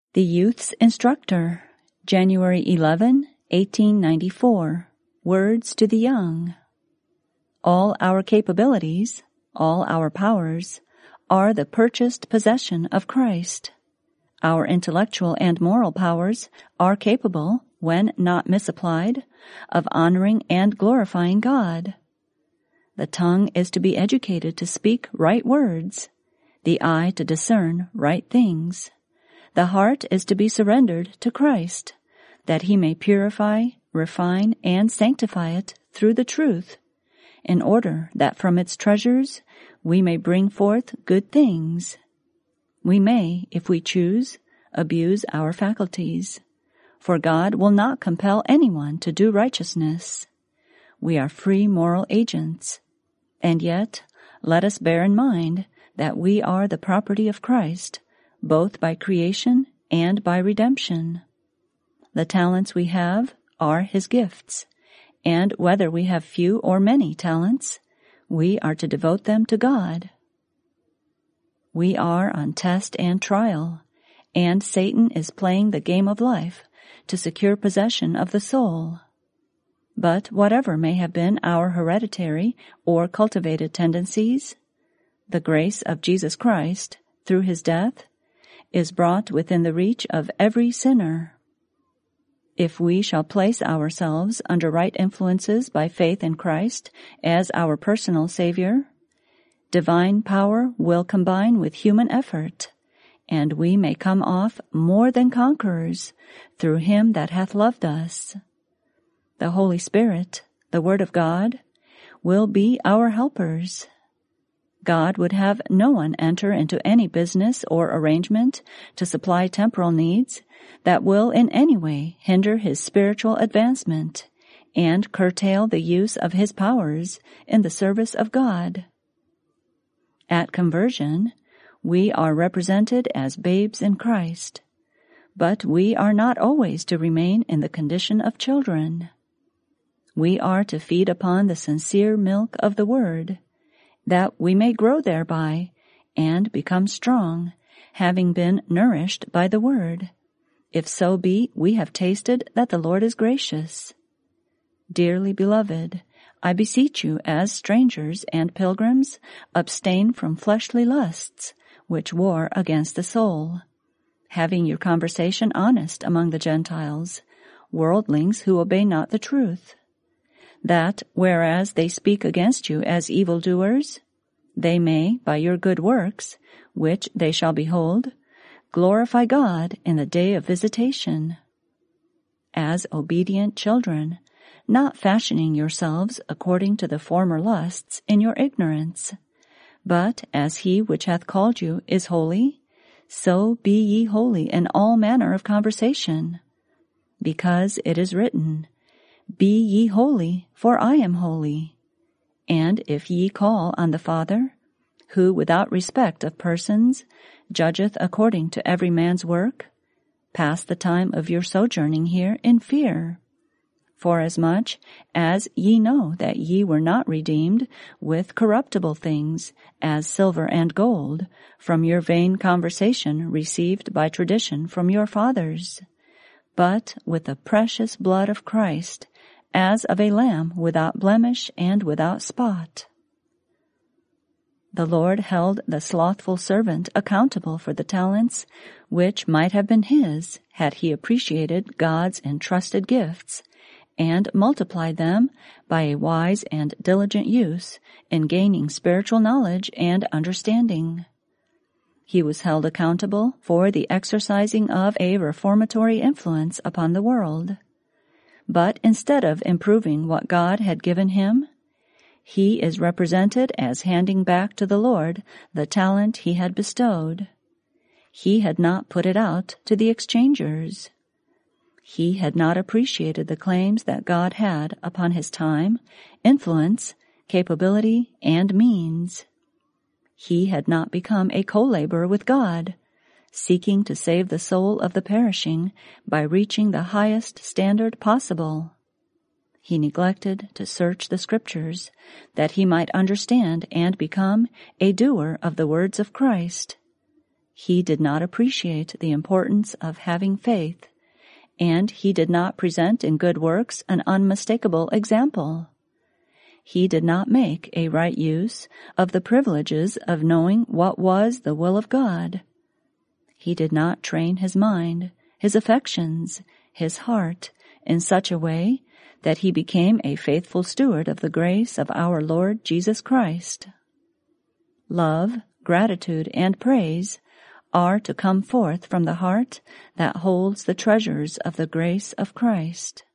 The Youth's Instructor, January 11, 1894. Words to the Young. All our capabilities, all our powers, are the purchased possession of Christ. Our intellectual and moral powers are capable, when not misapplied, of honoring and glorifying God. The tongue is to be educated to speak right words, the eye to discern right things. The heart is to be surrendered to Christ, that he may purify, refine, and sanctify it through the truth, in order that from its treasures we may bring forth good things. We may, if we choose, abuse our faculties, for God will not compel anyone to do righteousness. We are free moral agents, and yet let us bear in mind that we are the property of Christ, both by creation and by redemption. The talents we have are his gifts, and whether we have few or many talents, we are to devote them to God. We are on test and trial, and Satan is playing the game of life to secure possession of the soul. But whatever may have been our hereditary or cultivated tendencies, the grace of Jesus Christ, through his death, is brought within the reach of every sinner. If we shall place ourselves under right influences by faith in Christ as our personal Savior, divine power will combine with human effort, and we may come off more than conquerors through him that hath loved us. The Holy Spirit, the Word of God, will be our helpers. God would have no one enter into any business or arrangement to supply temporal needs that will in any way hinder his spiritual advancement and curtail the use of his powers in the service of God. At conversion, we are represented as babes in Christ, but we are not always to remain in the condition of children. We are to feed upon the sincere milk of the Word, that we may grow thereby and become strong, having been nourished by the Word, if so be we have tasted that the Lord is gracious. Dearly beloved, I beseech you as strangers and pilgrims, abstain from fleshly lusts, which war against the soul, having your conversation honest among the Gentiles, worldlings who obey not the truth, that, whereas they speak against you as evildoers, they may, by your good works, which they shall behold, glorify God in the day of visitation. As obedient children, not fashioning yourselves according to the former lusts in your ignorance, but as he which hath called you is holy, so be ye holy in all manner of conversation, because it is written, Be ye holy, for I am holy. And if ye call on the Father, who without respect of persons judgeth according to every man's work, pass the time of your sojourning here in fear. Forasmuch as ye know that ye were not redeemed with corruptible things, as silver and gold, from your vain conversation received by tradition from your fathers, but with the precious blood of Christ, as of a lamb without blemish and without spot. The Lord held the slothful servant accountable for the talents which might have been his had he appreciated God's entrusted gifts and multiplied them by a wise and diligent use in gaining spiritual knowledge and understanding. He was held accountable for the exercising of a reformatory influence upon the world. But instead of improving what God had given him, he is represented as handing back to the Lord the talent he had bestowed. He had not put it out to the exchangers. He had not appreciated the claims that God had upon his time, influence, capability, and means. He had not become a co-laborer with God, seeking to save the soul of the perishing by reaching the highest standard possible. He neglected to search the Scriptures, that he might understand and become a doer of the words of Christ. He did not appreciate the importance of having faith, and he did not present in good works an unmistakable example. He did not make a right use of the privileges of knowing what was the will of God. He did not train his mind, his affections, his heart in such a way that he became a faithful steward of the grace of our Lord Jesus Christ. Love, gratitude, and praise are to come forth from the heart that holds the treasures of the grace of Christ.